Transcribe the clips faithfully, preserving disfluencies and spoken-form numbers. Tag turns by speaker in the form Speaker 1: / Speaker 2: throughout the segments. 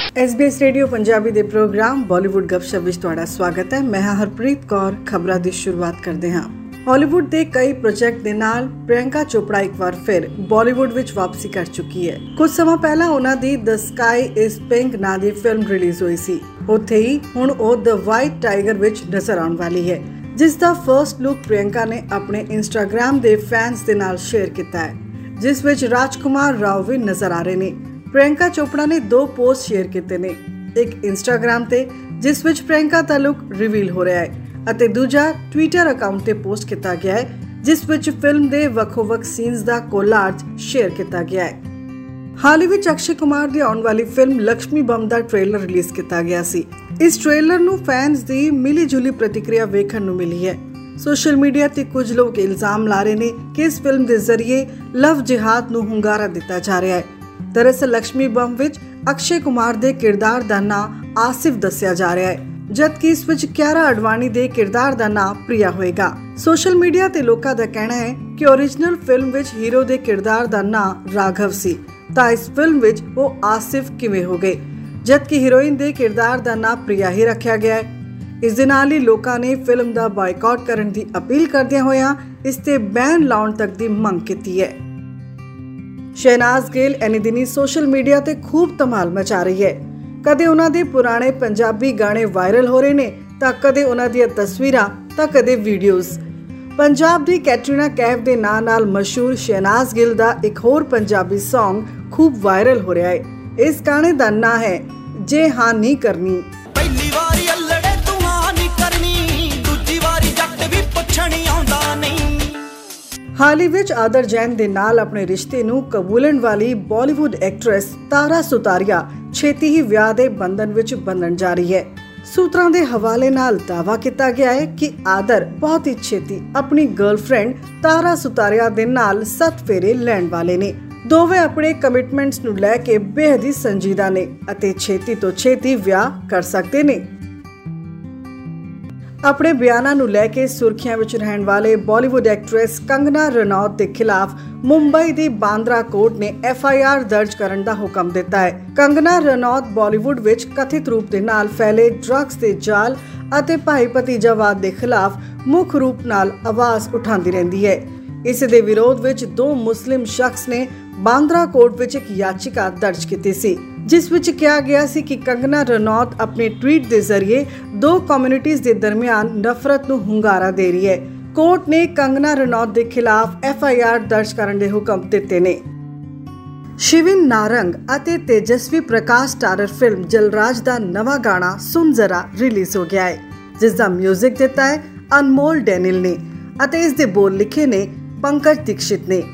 Speaker 1: S B S radio Punjabi ਦੇ program Bollywood ਗੱਪਸ਼ਪ ਵਿੱਚ ਤੁਹਾਡਾ ਸਵਾਗਤ ਹੈ। ਮੈਂ ਹਾਂ ਹਰਪ੍ਰੀਤ ਕੌਰ। ਖਬਰਾਂ ਦੀ ਸ਼ੁਰੂਆਤ ਕਰਦੇ ਹਾਂ। ਹਾਲੀਵੁੱਡ ਦੇ ਕਈ ਪ੍ਰੋਜੈਕਟ ਦੇ ਨਾਲ ਪ੍ਰਿਯੰਕਾ ਚੋਪੜਾ ਇੱਕ ਵਾਰ ਫਿਰ ਬਾਲੀਵੁੱਡ ਵਿੱਚ ਵਾਪਸੀ ਕਰ ਚੁੱਕੀ ਹੈ। ਕੁਝ ਸਮਾਂ ਪਹਿਲਾਂ ਉਹਨਾਂ ਦੀ ਦ ਸਕਾਈ ਇਜ਼ ਪਿੰਕ ਨਾਂ ਦੀ ਫਿਲਮ ਰਿਲੀਜ਼ ਹੋਈ ਸੀ। ਉੱਥੇ ਹੀ ਹੁਣ ਉਹ ਦ ਵਾਈਟ ਟਾਈਗਰ ਵਿੱਚ ਨਜ਼ਰ ਆਉਣ ਵਾਲੀ ਹੈ, ਜਿਸ ਦਾ ਫਰਸਟ ਲੁੱਕ ਪ੍ਰਿਯੰਕਾ ਨੇ ਆਪਣੇ ਇੰਸਟਾਗ੍ਰਾਮ ਦੇ ਫੈਨਸ ਦੇ ਨਾਲ ਸ਼ੇਅਰ ਕੀਤਾ ਹੈ, ਜਿਸ ਵਿੱਚ ਰਾਜਕੁਮਾਰ ਰਾਓ ਵੀ ਨਜ਼ਰ ਆ ਰਹੇ ਨੇ। ਪ੍ਰਿਯੰਕਾ ਚੋਪੜਾ ਨੇ ਦੋ ਪੋਸਟ ਸ਼ੇਅਰ ਕੀਤੇ ਨੇ, ਇੱਕ ਇੰਸਟਾਗ੍ਰਾਮ ਤੇ ਜਿਸ ਵਿੱਚ ਪ੍ਰਿਯੰਕਾ ਦਾ ਲੁੱਕ ਰਿਵੀਲ ਹੋ ਰਿਹਾ ਹੈ ਅਤੇ ਦੂਜਾ ਟਵਿੱਟਰ ਅਕਾਊਂਟ ਤੇ ਪੋਸਟ ਕੀਤਾ ਗਿਆ ਹੈ, ਜਿਸ ਵਿੱਚ ਫਿਲਮ ਦੇ ਵੱਖੋ-ਵੱਖ ਸੀਨਸ ਦਾ ਕੋਲਾਜ ਸ਼ੇਅਰ ਕੀਤਾ ਗਿਆ ਹੈ। ਹਾਲ ਹੀ ਵਿੱਚ ਅਕਸ਼ੇ ਕੁਮਾਰ ਦੀ ਆਉਣ ਵਾਲੀ ਫਿਲਮ ਲక్ష్ਮੀ ਬੰਬ ਦਾ ਟ੍ਰੇਲਰ ਰਿਲੀਜ਼ ਕੀਤਾ ਗਿਆ ਸੀ। ਇਸ ਟ੍ਰੇਲਰ ਨੂੰ ਫੈਨਸ ਦੀ ਮਿਲੀ-ਜੁਲੀ ਪ੍ਰਤੀਕਿਰਿਆ ਵੇਖਣ ਨੂੰ ਮਿਲੀ ਹੈ। ਸੋਸ਼ਲ ਮੀਡੀਆ ਤੇ ਕੁਝ ਲੋਕ ਇਲਜ਼ਾਮ ਲਾ ਰਹੇ ਨੇ ਕਿ ਇਸ ਫਿਲਮ ਦੇ ਜ਼ਰੀਏ ਲਵ ਜਿਹਾਦ ਨੂੰ ਹੁੰਗਾਰਾ ਦਿੱਤਾ ਜਾ ਰਿਹਾ ਹੈ। ਦਰਅਸਲ ਲక్ష్ਮੀ ਬੰਬ ਵਿੱਚ ਅਕਸ਼ੇ ਕੁਮਾਰ ਦੇ ਕਿਰਦਾਰ ਦਾ ਨਾਂ ਆਸਿਫ ਦੱਸਿਆ ਜਾ ਰਿਹਾ ਹੈ, ਜਦਕਿ ਇਸ ਵਿੱਚ ਕਿਆਰਾ ਅਡਵਾਨੀ ਦੇ ਕਿਰਦਾਰ ਦਾ ਨਾਂ ਪ੍ਰਿਆ ਹੋਏਗਾ। ਸੋਸ਼ਲ ਮੀਡੀਆ ਤੇ ਲੋਕਾਂ ਦਾ ਕਹਿਣਾ ਹੈ ਕਿ ਓਰੀਜਨਲ ਫਿਲਮ ਵਿੱਚ ਹੀਰੋ ਦੇ ਕਿਰਦਾਰ ਦਾ ਨਾਂ ਰਾਘਵ ਸੀ, ਤਾਂ ਇਸ ਫਿਲਮ ਵਿੱਚ ਉਹ ਆਸਿਫ ਕਿਵੇਂ ਹੋ ਗਏ, ਜਦਕਿ ਹੀਰੋਇਨ ਦੇ ਕਿਰਦਾਰ ਦਾ ਨਾਂ ਪ੍ਰਿਆ ਹੀ ਰੱਖਿਆ ਗਿਆ ਹੈ। ਇਸ ਦੇ ਨਾਲ ਹੀ ਲੋਕਾਂ ਨੇ ਫਿਲਮ ਦਾ ਬਾਈਕਾਟ ਕਰਨ ਦੀ ਅਪੀਲ ਕਰਦਿਆਂ ਹੋਇਆਂ ਇਸ ਤੇ ਬੈਨ ਲਾਉਣ ਤੱਕ ਦੀ ਮੰਗ ਕੀਤੀ ਹੈ। ਸ਼ਹਿਨਾਜ਼ ਗਿੱਲ ਐਨੇ ਦਿਨੀ ਸੋਸ਼ਲ ਮੀਡੀਆ ਤੇ ਖੂਬ ਧਮਾਲ ਮਚਾ ਰਹੀ ਹੈ। ਕਦੇ ਉਹਨਾਂ ਦੇ ਪੁਰਾਣੇ ਪੰਜਾਬੀ ਗਾਣੇ ਵਾਇਰਲ ਹੋ ਰਹੇ ਨੇ, ਤਾਂ ਕਦੇ ਉਹਨਾਂ ਦੀਆਂ ਤਸਵੀਰਾਂ, ਤਾਂ ਕਦੇ ਵੀਡੀਓਜ਼। ਪੰਜਾਬ ਦੀ ਕੈਟਰੀਨਾ ਕੈਫ ਦੇ ਨਾਂ ਨਾਲ ਮਸ਼ਹੂਰ ਸ਼ਹਿਨਾਜ਼ ਗਿੱਲ ਦਾ ਇੱਕ ਹੋਰ ਪੰਜਾਬੀ ਸੌਂਗ ਖੂਬ ਵਾਇਰਲ ਹੋ ਰਿਹਾ ਹੈ। ਇਸ ਗਾਣੇ ਦਾ ਨਾਂ ਹੈ ਜੇ ਹਾਂ ਨਹੀਂ ਕਰਨੀ।
Speaker 2: ਪਹਿਲੀ ਵਾਰੀ ਅਲੜੇ ਤੂੰ ਹਾਂ ਨਹੀਂ ਕਰਨੀ, ਦੂਜੀ ਵਾਰੀ ਜੱਟ ਵੀ ਪੁੱਛਣ ਆਉਂਦਾ ਨਹੀਂ।
Speaker 1: ਹਾਲ ਹੀ ਵਿੱਚ ਆਦਰ ਜੈਨ ਦੇ ਨਾਲ ਆਪਣੇ ਰਿਸ਼ਤੇ ਨੂੰ ਕਬੂਲਣ ਵਾਲੀ ਬਾਲੀਵੁੱਡ ਐਕਟਰੈਸ ਤਾਰਾ ਸੁਤਾਰੀਆ ਛੇਤੀ ਹੀ ਵਿਆਹ ਦੇ ਬੰਧਨ ਵਿੱਚ ਬੰਨਣ ਜਾ ਰਹੀ ਹੈ। ਸੂਤਰਾਂ ਦੇ ਹਵਾਲੇ ਨਾਲ ਦਾਅਵਾ ਕੀਤਾ ਗਿਆ ਹੈ ਕਿ ਆਦਰ ਬਹੁਤ ਹੀ ਛੇਤੀ ਆਪਣੀ ਗਰਲਫ੍ਰੈਂਡ ਤਾਰਾ ਸੁਤਾਰੀਆ ਦੇ ਨਾਲ ਸੱਤ ਫੇਰੇ ਲੈਣ ਵਾਲੇ ਨੇ। ਦੋਵੇਂ ਆਪਣੇ ਕਮਿਟਮੈਂਟਸ ਨੂੰ ਲੈ ਕੇ ਬੇਹੱਦ ਹੀ ਸੰਜੀਦਾ ਨੇ ਅਤੇ ਛੇਤੀ ਤੋਂ ਛੇਤੀ ਵਿਆਹ ਕਰ ਸਕਦੇ ਨੇ। ਆਪਣੇ ਬਿਆਨਾਂ ਨੂੰ ਲੈ ਕੇ ਸੁਰਖੀਆਂ ਵਿੱਚ ਰਹਿਣ ਵਾਲੇ ਬਾਲੀਵੁੱਡ ਐਕਟਰੈਸ ਕੰਗਨਾ ਰਣੌਤ ਦੇ ਖਿਲਾਫ ਮੁੰਬਈ ਦੀ ਬਾਂਦਰਾ ਕੋਰਟ ਨੇ ਐਫ ਆਈ ਆਰ ਦਰਜ ਕਰਨ ਦਾ ਹੁਕਮ ਦਿੱਤਾ ਹੈ। ਕੰਗਨਾ ਰਣੌਤ ਬਾਲੀਵੁੱਡ ਵਿੱਚ ਕਥਿਤ ਰੂਪ ਦੇ ਨਾਲ ਫੈਲੇ ਡਰੱਗਸ ਦੇ ਜਾਲ ਅਤੇ ਭਾਈ ਭਤੀਜਾਵਾਦ ਦੇ ਖਿਲਾਫ ਮੁੱਖ ਰੂਪ ਨਾਲ ਆਵਾਜ਼ ਉਠਾਉਂਦੀ ਰਹਿੰਦੀ ਹੈ। ਇਸ ਦੇ ਵਿਰੋਧ ਵਿੱਚ ਦੋ ਮੁਸਲਿਮ ਸ਼ਖਸ ਨੇ ਬਾਂਦਰਾ ਕੋਰਟ ਵਿੱਚ ਇੱਕ ਯਾਚਿਕਾ ਦਰਜ ਕੀਤੀ ਸੀ, ਜਿਸ ਵਿੱਚ ਕਿਹਾ ਗਿਆ ਸੀ ਕਿ ਕੰਗਨਾ ਰਣੌਤ ਆਪਣੇ ਟਵੀਟ ਦੇ ਜ਼ਰੀਏ ਦੋ ਕਮਿਊਨਿਟੀਜ਼ ਦੇ ਦਰਮਿਆਨ ਨਫ਼ਰਤ ਨੂੰ ਹੁੰਗਾਰਾ ਦੇ ਰਹੀ ਹੈ। ਕੋਰਟ ਨੇ ਕੰਗਨਾ ਰਣੌਤ ਦੇ ਖਿਲਾਫ ਐਫ ਆਈ ਆਰ ਦਰਜ ਕਰਨ ਦੇ ਹੁਕਮ ਦਿੱਤੇ ਨੇ। ਸ਼ਿਵਿਨ ਨਾਰੰਗ ਅਤੇ ਤੇਜਸਵੀ ਪ੍ਰਕਾਸ਼ ਸਟਾਰਰ ਫਿਲਮ ਜਲਰਾਜ ਦਾ ਨਵਾਂ ਗਾਣਾ ਸੁਣ ਜ਼ਰਾ ਰਿਲੀਜ਼ ਹੋ ਗਿਆ ਹੈ, ਜਿਸ ਦਾ ਮਿਊਜ਼ਿਕ ਦਿੱਤਾ ਹੈ ਅਨਮੋਲ ਡੈਨਿਲ ਨੇ ਅਤੇ ਇਸ ਦੇ ਬੋਲ ਲਿਖੇ ਨੇ ਪੰਕਜ ਦੀਕਸ਼ਿਤ ਨੇ।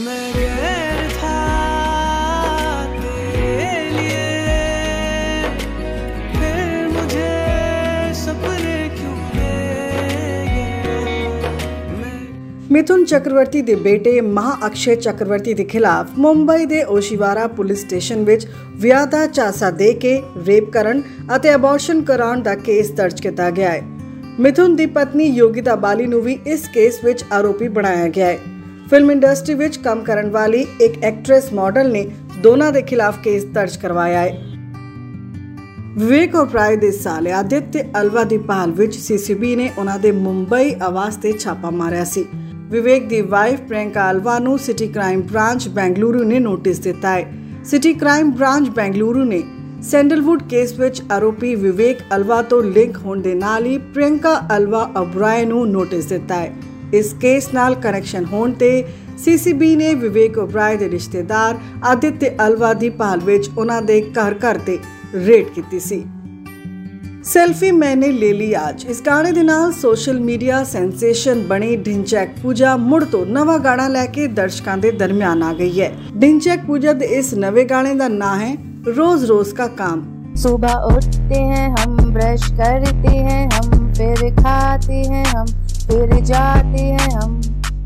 Speaker 1: ਮਿਥੁਨ ਚੱਕਰਵਰਤੀ ਦੇ ਬੇਟੇ ਮਹਾ ਅਕਸ਼ੇ ਚੱਕਰਵਰਤੀ ਦੇ ਖਿਲਾਫ ਮੁੰਬਈ ਦੇ ਓਸ਼ੀਵਾਰਾ ਪੁਲਿਸ ਸਟੇਸ਼ਨ ਵਿੱਚ ਵਿਆਹ ਦਾ ਝਾਂਸਾ ਦੇ ਕੇ ਰੇਪ ਕਰਨ ਅਤੇ ਅਬੋਰਸ਼ਨ ਕਰਾਉਣ ਦਾ ਕੇਸ ਦਰਜ ਕੀਤਾ ਗਿਆ ਹੈ। ਮਿਥੁਨ ਦੀ ਪਤਨੀ ਯੋਗਿਤਾ ਬਾਲੀ ਨੂੰ ਵੀ ਇਸ ਕੇਸ ਵਿੱਚ ਆਰੋਪੀ ਬਣਾਇਆ ਗਿਆ ਹੈ। ਫਿਲਮ ਇੰਡਸਟਰੀ ਵਿੱਚ ਕੰਮ ਕਰਨ ਵਾਲੀ ਇੱਕ ਐਕਟਰੈਸ ਮਾਡਲ ਨੇ ਦੋਨਾਂ ਦੇ ਖਿਲਾਫ ਕੇਸ ਦਰਜ ਕਰਵਾਇਆ ਹੈ। ਵਿਵੇਕ ਓਬਰਾਏ ਦੇ ਸਾਲੇ ਆਦਿਤਿਆ ਅਲਵਾ ਦੀ ਭਾਲ ਵਿੱਚ ਸੀ ਸੀ ਬੀ ਨੇ ਉਹਨਾਂ ਦੇ ਮੁੰਬਈ ਆਵਾਸ ਤੇ ਛਾਪਾ ਮਾਰਿਆ ਸੀ। ਵਿਵੇਕ ਦੀ ਵਾਈਫ ਪ੍ਰਿਯੰਕਾ ਅਲਵਾ ਨੂੰ ਸਿਟੀ ਕ੍ਰਾਈਮ ਬ੍ਰਾਂਚ ਬੈਂਗਲੁਰੂ ਨੇ ਨੋਟਿਸ ਦਿੱਤਾ ਹੈ। ਸਿਟੀ ਕ੍ਰਾਈਮ ਬ੍ਰਾਂਚ ਬੈਂਗਲੁਰੂ ਨੇ ਸੈਂਡਲਵੁੱਡ ਕੇਸ ਵਿੱਚ ਆਰੋਪੀ ਵਿਵੇਕ ਅਲਵਾ ਤੋਂ ਲਿੰਕ ਹੋਣ ਦੇ ਨਾਲ ਹੀ ਪ੍ਰਿਯੰਕਾ ਅਲਵਾ ਓਬਰਾਏ ਨੂੰ ਨੋਟਿਸ ਦਿੱਤਾ ਹੈ। ਇਸ ਕੇਸ ਨਾਲ ਕਨੈਕਸ਼ਨ ਹੋਣ ਤੇ ਸੀ ਸੀ ਬੀ ਨੇ ਵਿਵੇਕ ਓਬਰਾਏ ਦੇ ਰਿਸ਼ਤੇਦਾਰ ਆਦਿਤਿਆ ਅਲਵਾ ਦੀ ਭਾਲ ਵਿੱਚ ਉਹਨਾਂ ਦੇ ਘਰ ਘਰ ਤੇ ਰੇਡ ਕੀਤੀ ਸੀ। ਸੈਲਫੀ ਮੈਨੇ ਲੈ ਲਈ ਅੱਜ ਇਸ ਗਾਣੇ ਦੇ ਨਾਲ ਸੋਸ਼ਲ ਮੀਡੀਆ ਸੈਂਸੇਸ਼ਨ ਬਣੀ ਢਿੰਚੈਕ ਪੂਜਾ ਮੁੜ ਤੋਂ ਨਵਾਂ ਗਾਣਾ ਲੈ ਕੇ ਦਰਸ਼ਕਾਂ ਦੇ ਦਰਮਿਆਨ ਆ ਗਈ ਹੈ। ਢਿੰਚੈਕ ਪੂਜਾ ਦੇ ਇਸ ਨਵੇਂ ਗਾਣੇ ਦਾ ਨਾਂ ਹੈ रोज रोज का काम।
Speaker 3: सुबह उठते हैं हम, ब्रश करते हैं हम, फिर खाते हैं हम, फिर जाते हैं हम,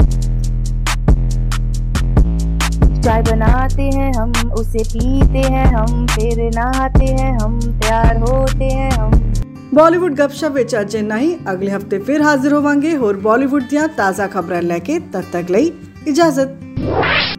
Speaker 3: चाय बनाते हैं हम, उसे पीते हैं हम, फिर नहाते हैं हम, तैयार होते हैं हम।
Speaker 1: ਬਾਲੀਵੁੱਡ ਗੱਪਸ਼ਪ ਵਿੱਚ ਅੱਜ ਇੰਨਾ ਹੀ। ਅਗਲੇ ਹਫਤੇ ਫਿਰ ਹਾਜ਼ਰ ਹੋਵਾਂਗੇ ਹੋਰ ਬਾਲੀਵੁੱਡ ਦੀਆਂ ਤਾਜ਼ਾ ਖਬਰਾਂ ਲੈ ਕੇ। ਤਦ ਤੱਕ ਲਈ ਇਜਾਜ਼ਤ।